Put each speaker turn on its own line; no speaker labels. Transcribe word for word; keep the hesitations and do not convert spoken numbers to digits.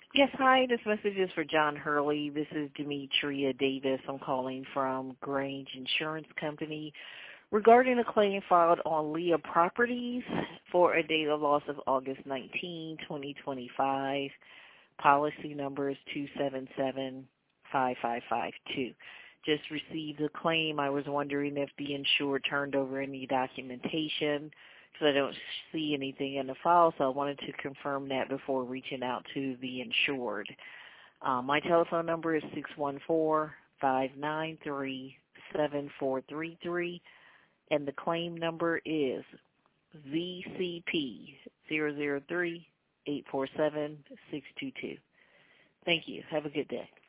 Yes, hi. This message is for John Hurley. This is Demetria Davis. I'm calling from Grange Insurance Company regarding a claim filed on Leah Properties for a date of loss of August nineteenth, twenty twenty-five. Policy number is two seven seven five five five two. Just received a claim. I was wondering if the insured turned over any documentation, because I don't see anything in the file, so I wanted to confirm that before reaching out to the insured. Uh, my telephone number is six one four, five nine three, seven four three three, and the claim number is Z C P zero zero three, eight four seven, six two two. Thank you. Have a good day.